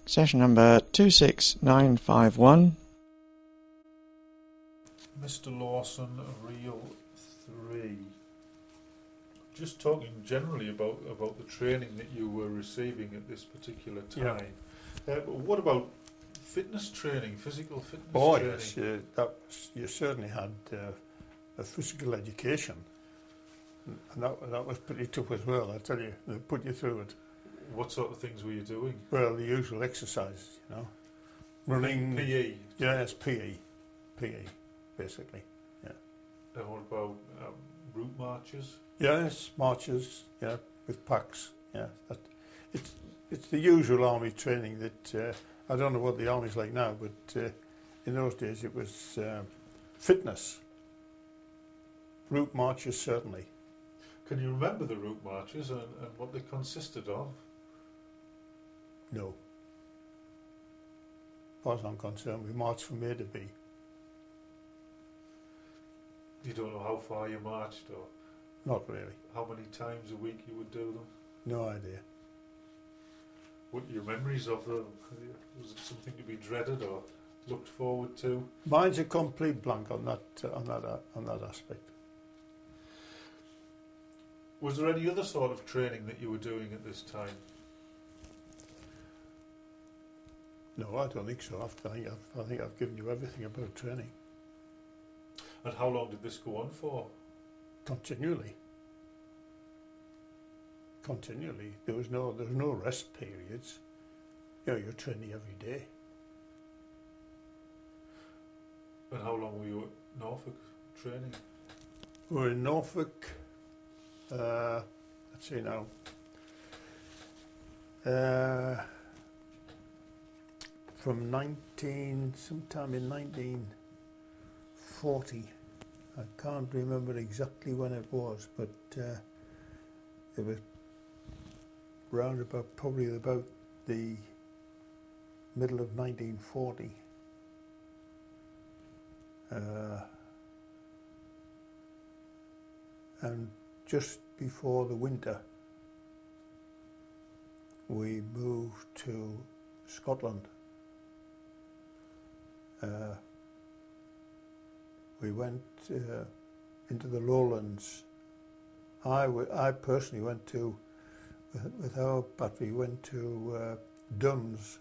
Session number 26951. Mr. Lawson, Reel 3. Just talking generally about the training that you were receiving at this particular time. Yeah. What about fitness training, physical fitness training? Yes, you certainly had a physical education, and that was pretty tough as well. I tell you, they put you through it. What sort of things were you doing? Well, the usual exercise, running. PE. Yes, PE, basically. Yeah. And what about route marches? Yes, marches. Yeah, with packs. Yeah, it's the usual army training that I don't know what the army's like now, but in those days it was fitness. Route marches certainly. Can you remember the route marches and what they consisted of? No. As far as I'm concerned, we marched from A to B. You don't know how far you marched, or Not really. how many times a week you would do them? No idea. What your memories of them? Was it something to be dreaded or looked forward to? Mine's a complete blank on that aspect. Was there any other sort of training that you were doing at this time? No, I don't think so. I think I've given you everything about training. And how long did this go on for? Continually. There was no rest periods. You're training every day. And how long were you at Norfolk training? We were in Norfolk. Let's see now. From sometime in 1940. I can't remember exactly when it was, but it was probably about the middle of 1940. And just before the winter, we moved to Scotland. We went into the lowlands. I personally went with our battery, went to Duns,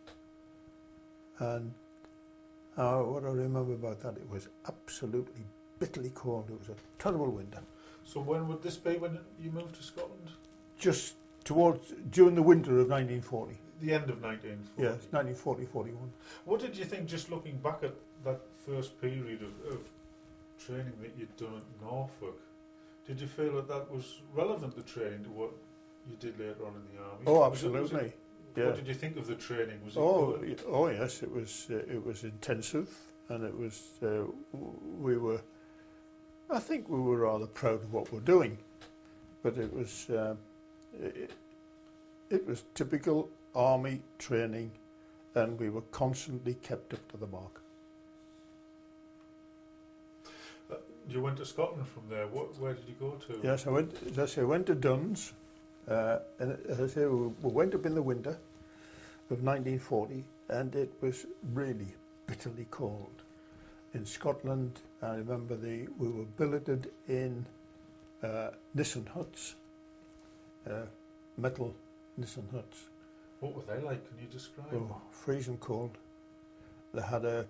and what I remember about that, it was absolutely bitterly cold. It was a terrible winter. So when would this be, when you moved to Scotland? Just during the winter of 1940. The end of 1940? Yes, 1940-41. What did you think, just looking back at that first period of training that you'd done at Norfolk? Did you feel that was relevant, the training, to what you did later on in the army? Oh, absolutely. Yeah. What did you think of the training? Was it good? Oh yes, it was intensive, and it was I think we were rather proud of what we're doing, but it was typical army training, and we were constantly kept up to the mark. You went to Scotland from there. Where did you go to? Yes, I went to Duns, and as I say, we went up in the winter of 1940, and it was really bitterly cold. In Scotland, I remember we were billeted in Nissen huts, metal Nissen huts. What were they like? Can you describe? Oh, freezing cold. They had I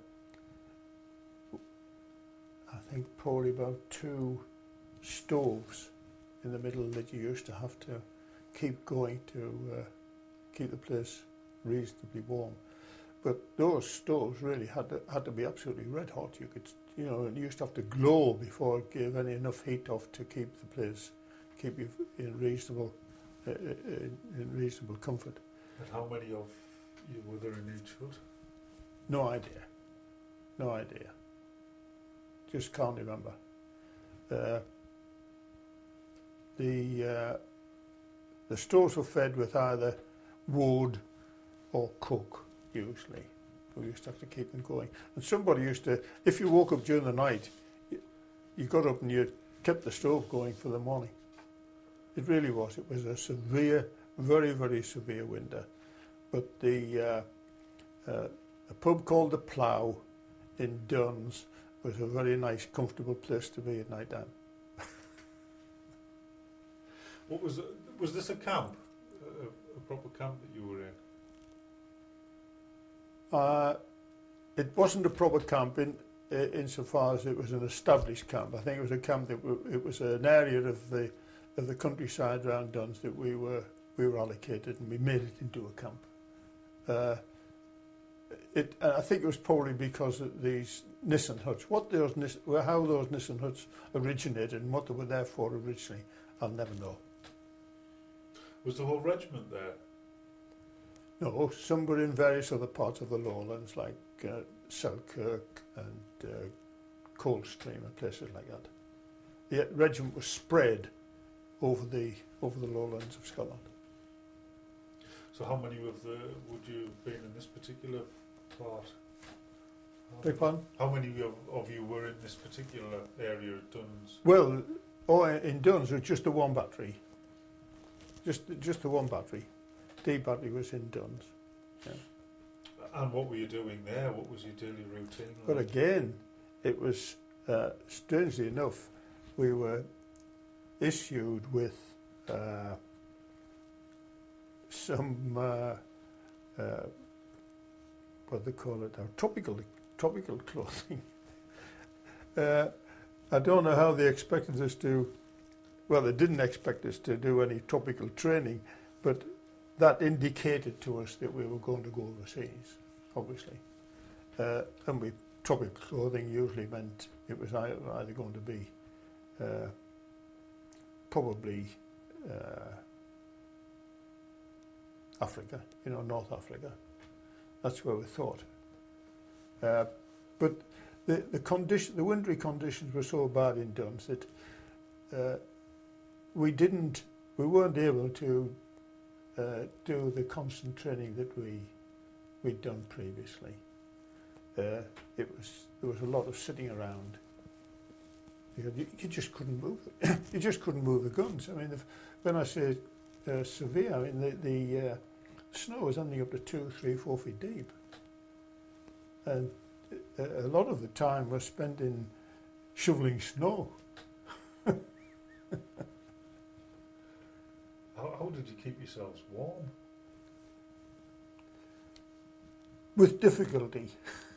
think probably about 2 stoves in the middle that you used to have to keep going to keep the place reasonably warm. But those stoves really had to be absolutely red hot. You could, you used to have to glow before it gave enough heat off to keep you in reasonable comfort. And how many of you were there in each hut? No idea. Just can't remember. The stoves were fed with either wood or coke, usually. We used to have to keep them going. And somebody used to, if you woke up during the night, you got up and you kept the stove going for the morning. It really was. It was a severe, very, very severe winter. but a pub called the Plough in Duns was a very nice, comfortable place to be at night time. What was this a camp, a proper camp that you were in? It wasn't a proper camp insofar as it was an established camp. I think it was a camp it was an area of the countryside around Duns that we were allocated, and we made it into a camp. I think it was probably because of these Nissen huts. How those Nissen huts originated and what they were there for originally, I'll never know. Was the whole regiment there? No, some were in various other parts of the lowlands, like Selkirk and Coldstream and places like that. The regiment was spread over the lowlands of Scotland. So how many would you have been in this particular part? Beg pardon? How many of you were in this particular area of Duns? Well, in Duns there was just the one battery. Just the one battery. D battery was in Duns. Yeah. And what were you doing there? What was your daily routine like? But again, it was, strangely enough, we were issued with some, what they call it now, tropical clothing. I don't know how they expected us to, well, they didn't expect us to do any tropical training, but that indicated to us that we were going to go overseas, obviously. And tropical clothing usually meant it was either going to be probably Africa, North Africa. That's where we thought. But the wintry conditions were so bad in Duns that we weren't able to do the constant training that we'd done previously. There was a lot of sitting around. You just couldn't move. You just couldn't move the guns. I mean, when I say severe, I mean the snow was ending up to 2, 3, 4 feet deep, and a lot of the time was spent in shoveling snow. How did you keep yourselves warm? With difficulty.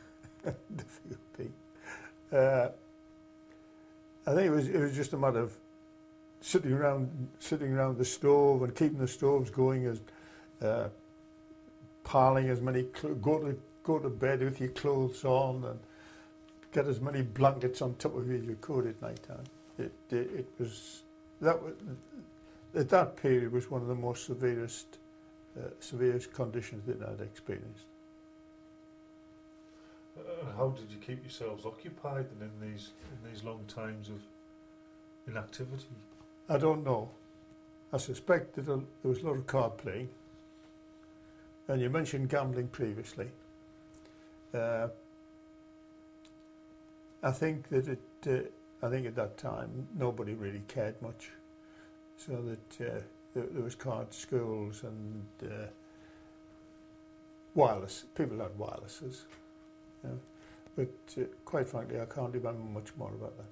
I think it was just a matter of sitting around the stove and keeping the stoves going, as piling as many go to bed with your clothes on and get as many blankets on top of you as you could at night time. It was at that period was one of the most severest conditions that I'd experienced. How did you keep yourselves occupied then in these long times of inactivity? I don't know. I suspect that there was a lot of card playing. And you mentioned gambling previously. I think that at that time nobody really cared much, so that there was card schools and wireless. People had wirelesses. But quite frankly, I can't remember much more about that.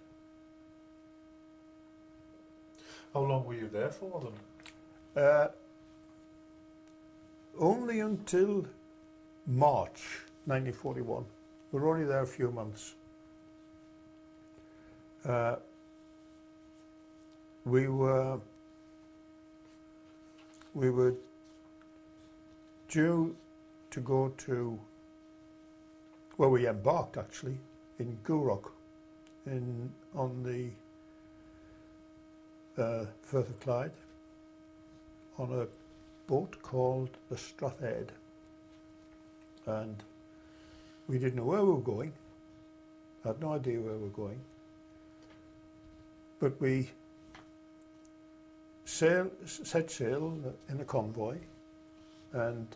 How long were you there for then? Only until March 1941. We were only there a few months. We were due to go to, well, we embarked actually in Gourock on the Firth of Clyde on a boat called the Strathade, and we didn't know where we were going. I had no idea where we were going, but we set sail in a convoy, and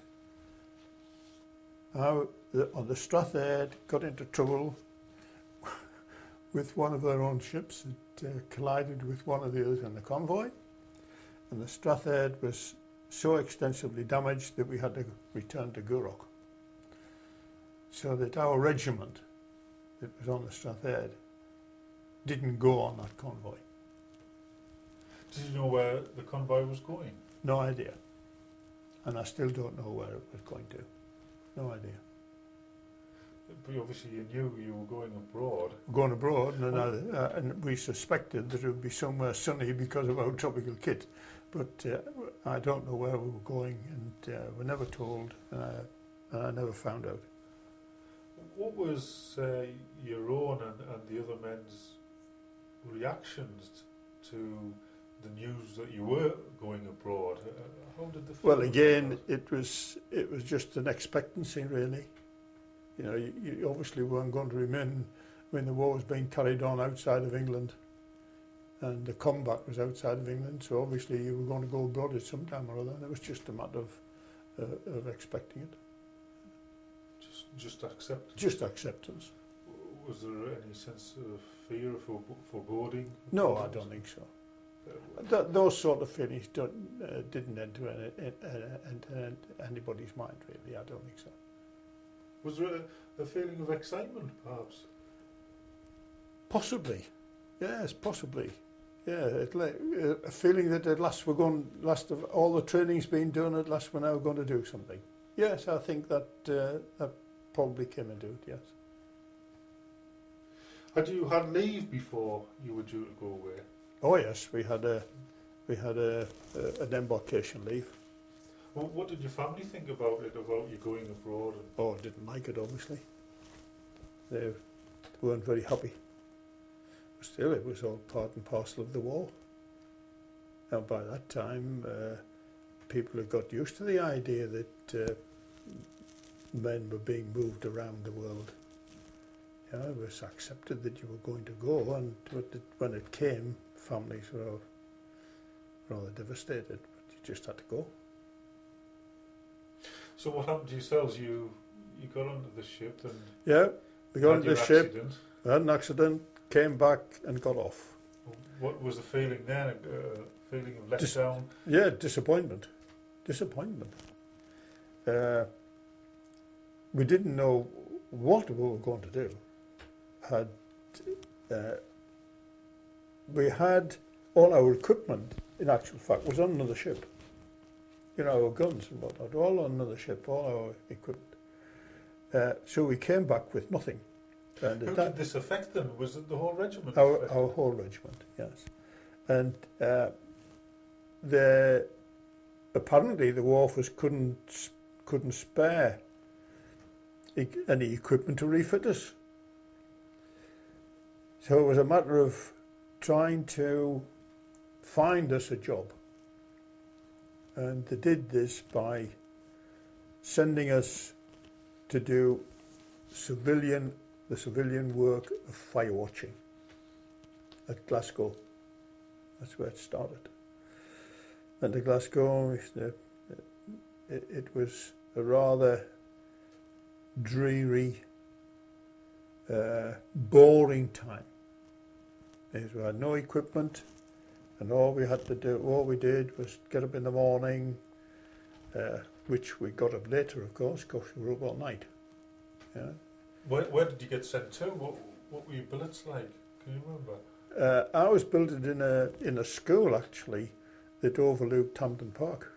on the Strathade got into trouble with one of their own ships. It collided with one of the others in the convoy, and the Strathade was so extensively damaged that we had to return to Gourock. So that our regiment that was on the Strathade didn't go on that convoy. Did you know where the convoy was going? No idea. And I still don't know where it was going to. No idea. But obviously you knew you were going abroad. Going abroad, and we suspected that it would be somewhere sunny because of our tropical kit. But I don't know where we were going, and we're never told, and I never found out. What was your own and the other men's reactions to the news that you were going abroad? How did they feel? Well, again, it was just an expectancy, really. You know, you obviously weren't going to remain when the war was being carried on outside of England, and the combat was outside of England. So obviously you were going to go abroad at some time or other. And it was just a matter of expecting it. Just acceptance. Just acceptance. Was there any sense of fear or foreboding? No, I don't think so. Those sort of feelings didn't enter anybody's mind, really. I don't think so. Was there a feeling of excitement, perhaps? Possibly, yes, possibly. Yeah, a feeling that at last of all the training's been done, at last we're now going to do something. Yes, I think that probably came into it, yes. Had you had leave before you were due to go away? Oh yes, we had an embarkation leave. Well, what did your family think about it, about you going abroad? Oh, didn't like it, obviously. They weren't very happy. But still, it was all part and parcel of the war. Now, by that time, people had got used to the idea that men were being moved around the world. You know, it was accepted that you were going to go, and when it came, families were rather devastated, but you just had to go. So what happened to yourselves? You got onto the ship and yeah, we got had onto the your ship, accident. had an accident, came back and got off. What was the feeling then? A feeling of letdown? Yeah, disappointment. We didn't know what we were going to do. We had all our equipment, in actual fact, was on another ship. You know, our guns and whatnot, all on another ship, all our equipment. So we came back with nothing. And How did this affect them? Was it the whole regiment? Our whole regiment, yes. And apparently the War Office couldn't spare any equipment to refit us. So it was a matter of trying to find us a job. And they did this by sending us to do the civilian work of fire watching at Glasgow. That's where it started. And at Glasgow, it was a rather dreary, boring time. We had no equipment, and all we did was get up in the morning, which we got up later, of course, because we were up all night. Yeah. Where did you get sent to? What were your billets like? Can you remember? I was billeted in a school, actually, that overlooked Hampden Park.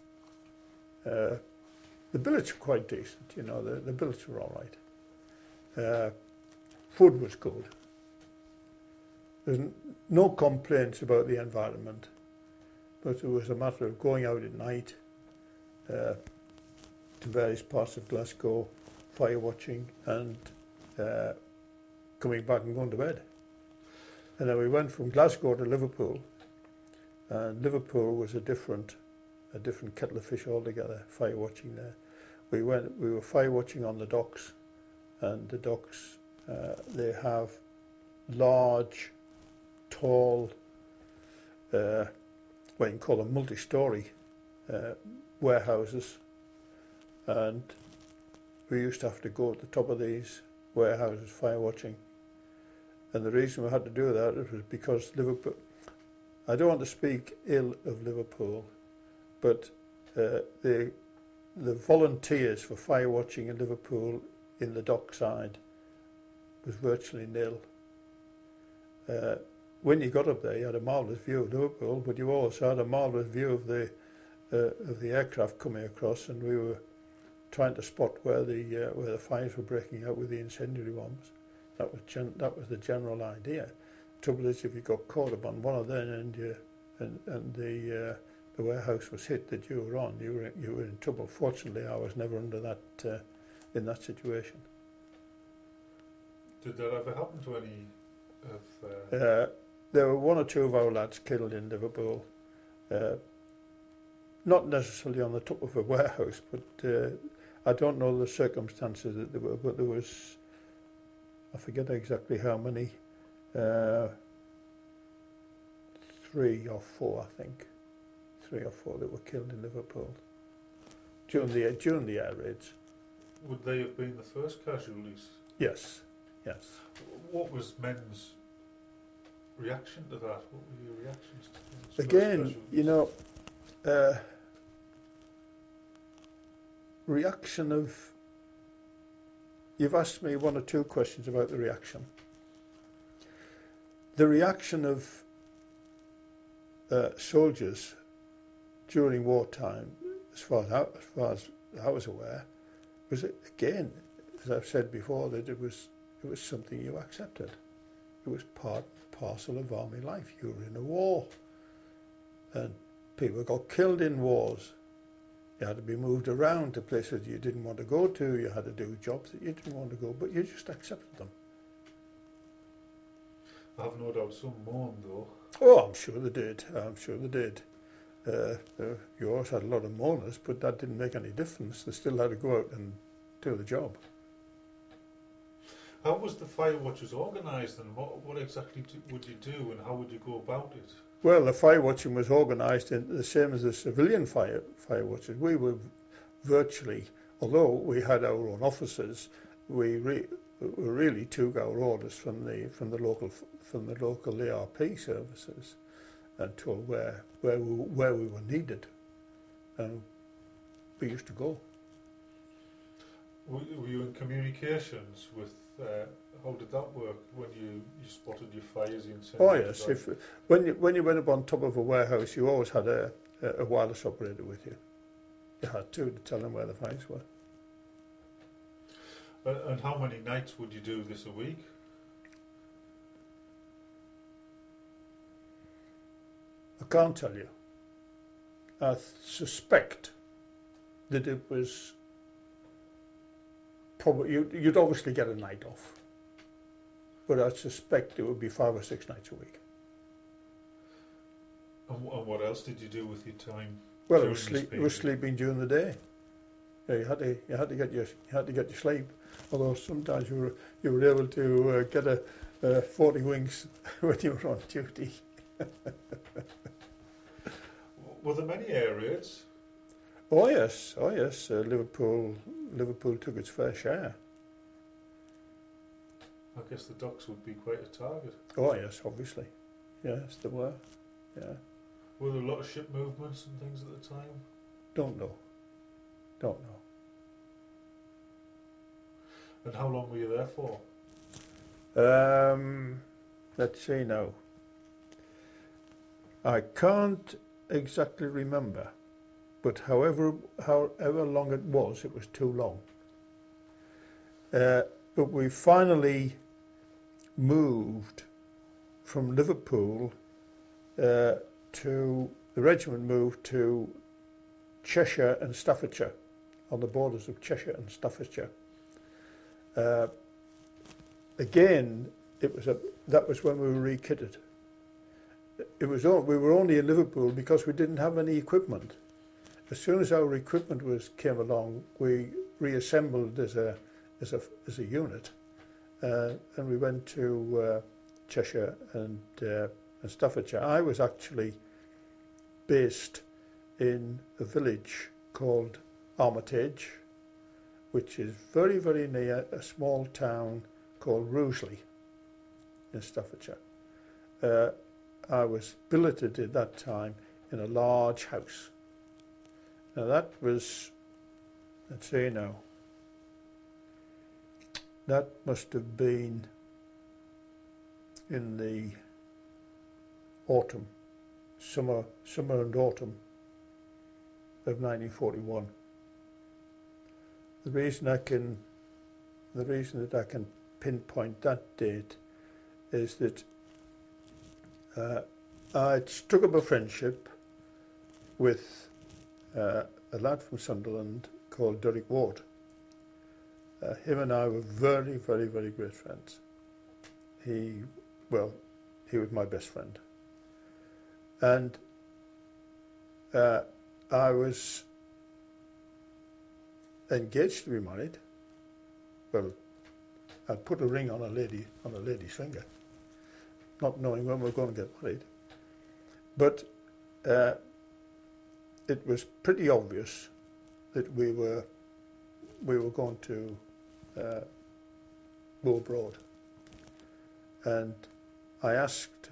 The billets were quite decent, you know, the billets were all right. Food was good. There's no complaints about the environment, but it was a matter of going out at night to various parts of Glasgow, fire watching, and coming back and going to bed. And then we went from Glasgow to Liverpool, and Liverpool was a different kettle of fish altogether, fire watching there. We were fire watching on the docks, and the docks, they have large, tall, what you can call them multi-storey warehouses, and we used to have to go at the top of these warehouses fire watching. And the reason we had to do that was because Liverpool, I don't want to speak ill of Liverpool, but the volunteers for fire watching in Liverpool in the dockside was virtually nil. When you got up there, you had a marvellous view of Liverpool, but you also had a marvellous view of the aircraft coming across, and we were trying to spot where the fires were breaking out with the incendiary bombs. That was the general idea. Trouble is, if you got caught up on one of them and the warehouse was hit that you were on, you were in trouble. Fortunately, I was never under that in that situation. Did that ever happen to any of? There were one or two of our lads killed in Liverpool. Not necessarily on the top of a warehouse, but I don't know the circumstances that there were. But there was, I forget exactly how many. 3 or 4, I think. 3 or 4 that were killed in Liverpool during the air raids. Would they have been the first casualties? Yes. What was men's reaction to that? What were your reactions to those Again, you know, reaction of... You've asked me 1 or 2 questions about the reaction. The reaction of soldiers during wartime, as far as I was aware, was, again, as I've said before, that it was something you accepted. It was part and parcel of army life. You were in a war, and people got killed in wars. You had to be moved around to places you didn't want to go to. You had to do jobs that you didn't want to go, but you just accepted them. I have no doubt some mourned, though. Oh, I'm sure they did. You always had a lot of mourners, but that didn't make any difference. They still had to go out and do the job. How was the fire watches organised, and what exactly would you do, and how would you go about it? Well, the fire watching was organised in the same as the civilian fire watches. We were virtually, although we had our own officers, we really took our orders from the local ARP services and told where we were needed, and we used to go. Were you in communications with? How did that work when you spotted your fires? Oh yes, when you went up on top of a warehouse, you always had a wireless operator with you. You had to tell them where the fires were. And how many nights would you do this a week? I can't tell you. I suspect that it was probably, you'd obviously get a night off, but I suspect it would be 5 or 6 nights a week. And what else did you do with your time? Well, it was sleeping during the day. Yeah, you had to get your sleep. Although sometimes you were able to get a 40 winks when you were on duty. Were there many air raids? Oh yes. Liverpool took its fair share. I guess the docks would be quite a target. Oh yes, obviously. Yes, there were. Yeah. Were there a lot of ship movements and things at the time? Don't know. And how long were you there for? Let's see now. I can't exactly remember, but however long it was too long. But we finally moved from Liverpool the regiment moved to Cheshire and Staffordshire, on the borders of Cheshire and Staffordshire. Again, that was when we were rekitted. We were only in Liverpool because we didn't have any equipment. As soon as our equipment came along, we reassembled as a unit, and we went to Cheshire and Staffordshire. I was actually based in a village called Armitage, which is very, very near a small town called Rugeley in Staffordshire. I was billeted at that time in a large house, Now that was, let's see now, that must have been in the autumn, summer and autumn of 1941. The reason that I can pinpoint that date is that I struck up a friendship with a lad from Sunderland called Derek Ward. Him and I were very, very, very great friends. He was my best friend. And I was engaged to be married. Well, I'd put a ring on a lady's finger, not knowing when we were going to get married. But it was pretty obvious that we were going to go abroad. And I asked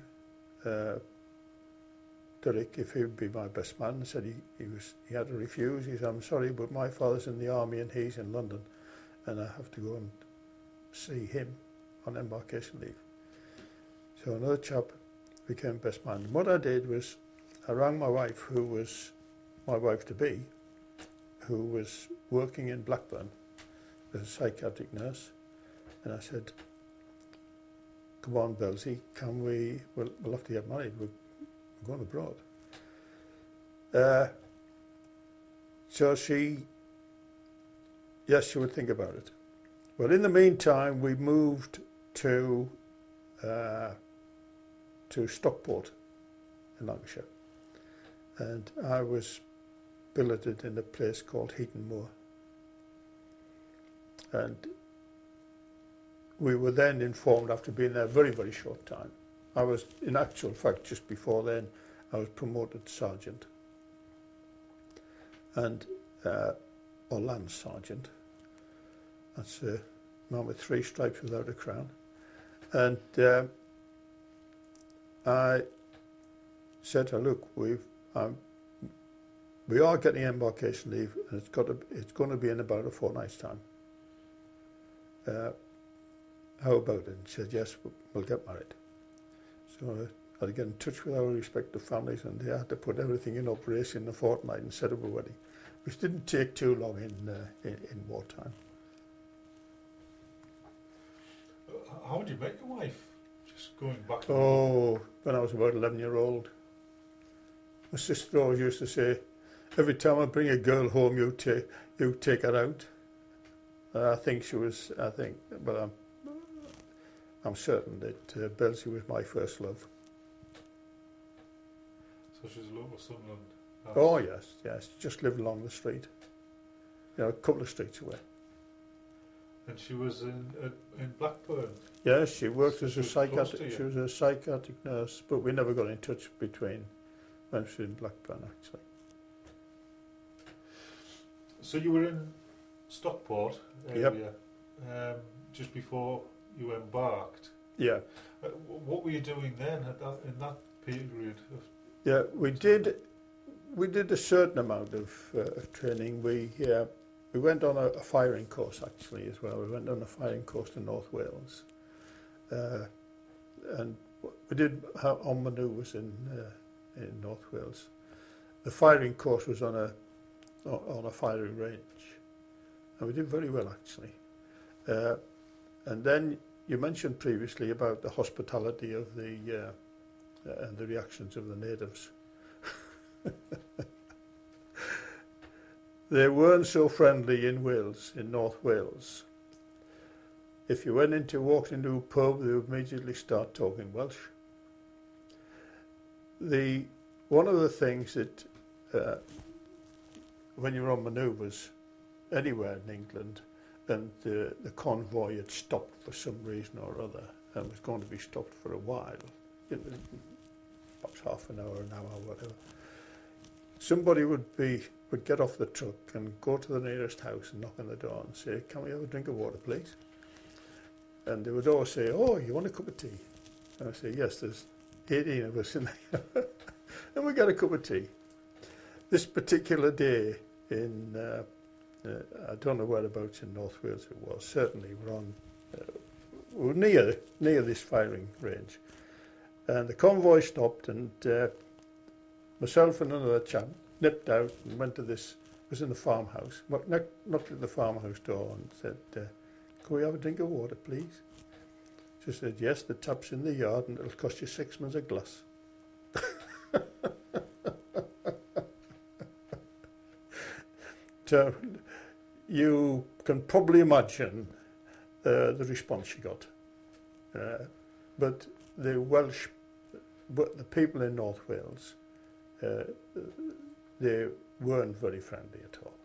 Derek if he would be my best man, and said he had to refuse. He said, "I'm sorry, but my father's in the army and he's in London, and I have to go and see him on embarkation leave." So another chap became best man. And what I did was I rang my wife, who was my wife-to-be, who was working in Blackburn as a psychiatric nurse, and I said, "Come on, Belzy, we'll have to get married. We're going abroad." So she would think about it. Well, in the meantime, we moved to Stockport in Lancashire, and I was billeted in a place called Heaton Moor. And we were then informed, after being there a very, very short time, I was, in actual fact, just before then, I was promoted to sergeant, and or lance sergeant. That's a man with 3 stripes without a crown. And I said to her, "Look, we are getting embarkation leave, and it's going to be in about a fortnight's time. How about it?" And she said, "Yes, we'll get married." So I had to get in touch with our respective families, and they had to put everything in operation in a fortnight and set up a wedding, which didn't take too long in wartime. How did you meet your wife? Just going back. When I was about 11-year-old. My sister always used to say, "Every time I bring a girl home, you take her out." I'm certain that Belzy was my first love. So she's a local Sunderland. Oh yes, just lived along the street, a couple of streets away. And she was in Blackburn. Yes, she worked as a psychiatric. psychiatric. She was a psychiatric nurse, but we never got in touch between when she was in Blackburn, actually. So you were in Stockport area, Yep. Just before you embarked. Yeah. What were you doing then in that period? Yeah, we did a certain amount of training. We went on a firing course actually as well. We went on a firing course to North Wales, and we did on manoeuvres in North Wales. The firing course was on a firing range, and we did very well actually. And then you mentioned previously about the hospitality of and the reactions of the natives. They weren't so friendly in Wales, in North Wales. If you walked into a pub, they would immediately start talking Welsh. One of the things that when you're on manoeuvres anywhere in England, and the convoy had stopped for some reason or other, and was going to be stopped for a while, perhaps half an hour, whatever. Somebody would get off the truck and go to the nearest house and knock on the door and say, "Can we have a drink of water, please?" And they would always say, "Oh, you want a cup of tea?" And I say, "Yes, there's 18 of us in there." And we got a cup of tea. This particular day, in, I don't know whereabouts in North Wales it was. Certainly we were near this firing range. And the convoy stopped, and myself and another chap nipped out and went to this, was in the farmhouse, knocked at the farmhouse door and said, can we have a drink of water, please? She said, yes, the tap's in the yard and it'll cost you 6 months a glass. So you can probably imagine the response she got. But the people in North Wales, they weren't very friendly at all.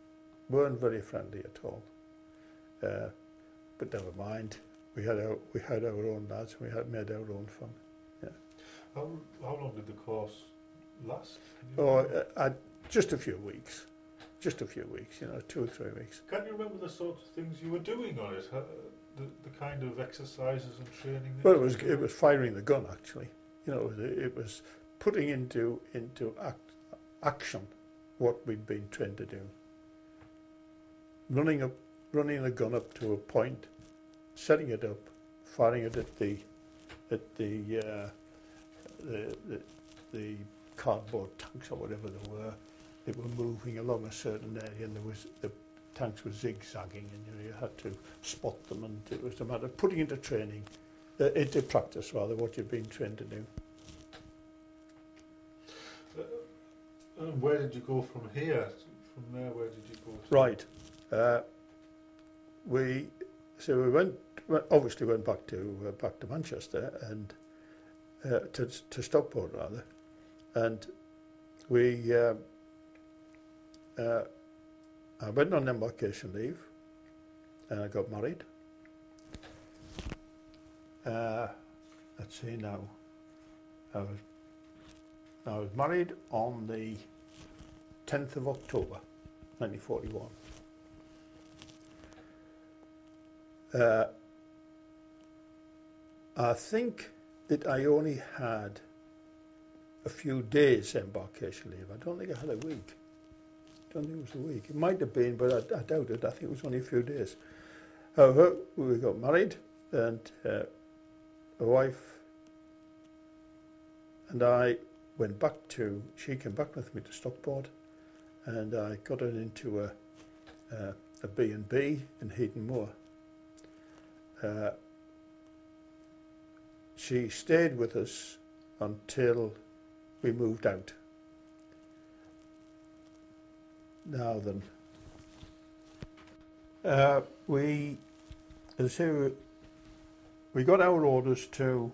But never mind. We had our own lads. We had made our own fun. Yeah. How long did the course last? Just a few weeks. 2 or 3 weeks. Can you remember the sort of things you were doing on it? The kind of exercises and training? It was firing the gun, actually. It was putting into action what we'd been trained to do. Running the gun up to a point, setting it up, firing it at the cardboard tanks or whatever they were. They were moving along a certain area, and the tanks were zigzagging, and you had to spot them, and it was a matter of putting into practice rather what you've been trained to do. Where did you go from here? From there, where did you go to? Right. We obviously went back to Manchester and to Stockport rather, and we. I went on embarkation leave and I got married. Let's see now. I was married on the 10th of October 1941. I think that I only had a few days embarkation leave. I don't think I had a week. I don't think it was a week. It might have been, but I doubt it. I think it was only a few days. However, we got married, and my wife and I she came back with me to Stockport, and I got her into a B&B in Heaton Moor. She stayed with us until we moved out. Now then, we got our orders to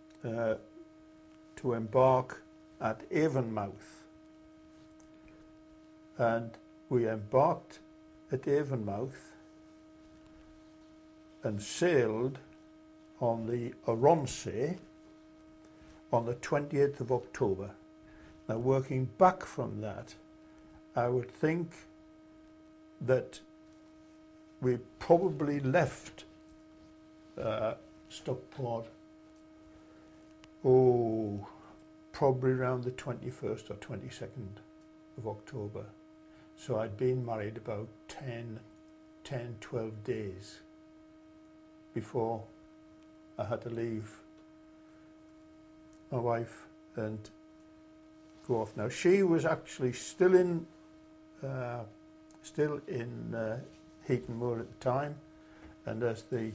embark at Avonmouth, and we embarked at Avonmouth and sailed on the Aronsay on the 28th of October. Now, working back from that, I would think that we probably left Stockport, probably around the 21st or 22nd of October. So I'd been married about 12 days before I had to leave my wife and go off. Now, she was actually still in Heaton Moor at the time, and as the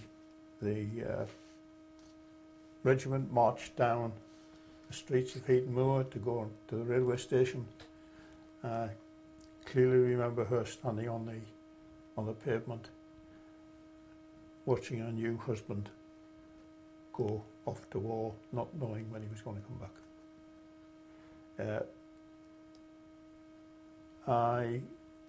regiment marched down the streets of Heaton Moor to go to the railway station, I clearly remember her standing on the pavement, watching her new husband go off to war, not knowing when he was going to come back. I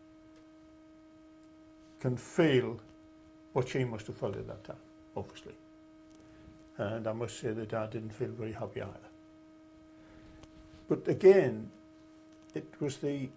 can feel what she must have felt at that time, obviously. And I must say that I didn't feel very happy either. But again, it was the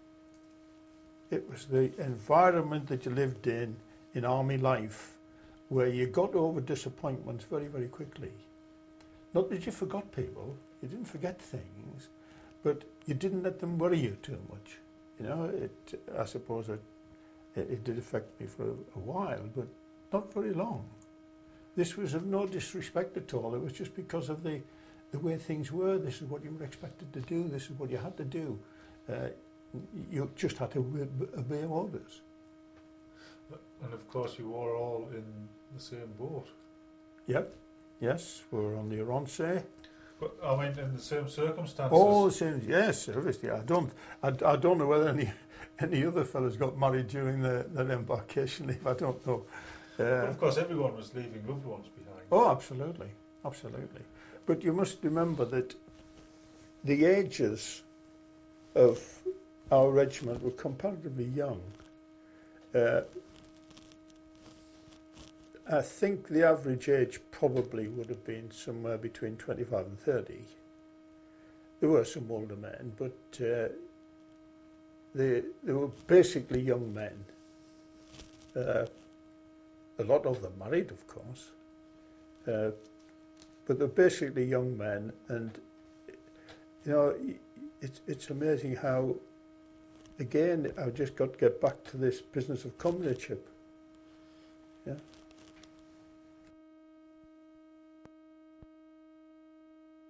environment that you lived in army life, where you got over disappointments very, very quickly. Not that you forgot people, you didn't forget things, but you didn't let them worry you too much. I suppose it did affect me for a while, but not very long. This was of no disrespect at all. It was just because of the way things were. This is what you were expected to do. This is what you had to do. You just had to obey orders. And of course, you were all in the same boat. Yep. Yes, we were on the Oronsay. But I mean, in the same circumstances. All the same. Yes, obviously. I don't know whether any other fellows got married during that embarkation leave. I don't know. But of course, everyone was leaving loved ones behind. Oh, absolutely, absolutely. But you must remember that the ages of our regiment were comparatively young. I think the average age probably would have been somewhere between 25 and 30. There were some older men, but they were basically young men. A lot of them married, of course, but they're basically young men, and it's amazing how, again, I've just got to get back to this business of comradeship. Yeah.